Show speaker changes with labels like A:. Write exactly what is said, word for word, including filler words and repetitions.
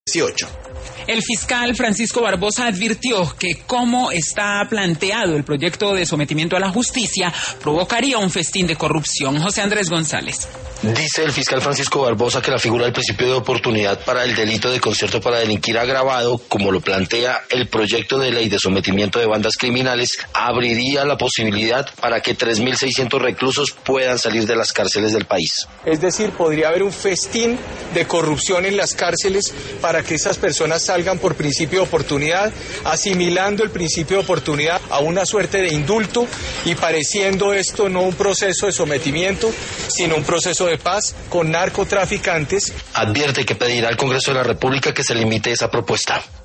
A: dieciocho.
B: El fiscal Francisco Barbosa advirtió que como está planteado el proyecto de sometimiento a la justicia, provocaría un festín de corrupción. José Andrés González.
C: Dice el fiscal Francisco Barbosa que la figura del principio de oportunidad para el delito de concierto para delinquir agravado, como lo plantea el proyecto de ley de sometimiento de bandas criminales, abriría la posibilidad para que tres mil seiscientos reclusos puedan salir de las cárceles del país.
D: Es decir, podría haber un festín de corrupción en las cárceles para que esas personas salgan por principio de oportunidad, asimilando el principio de oportunidad a una suerte de indulto y pareciendo esto no un proceso de sometimiento, sino un proceso de paz con narcotraficantes.
C: Advierte que pedirá al Congreso de la República que se limite esa propuesta.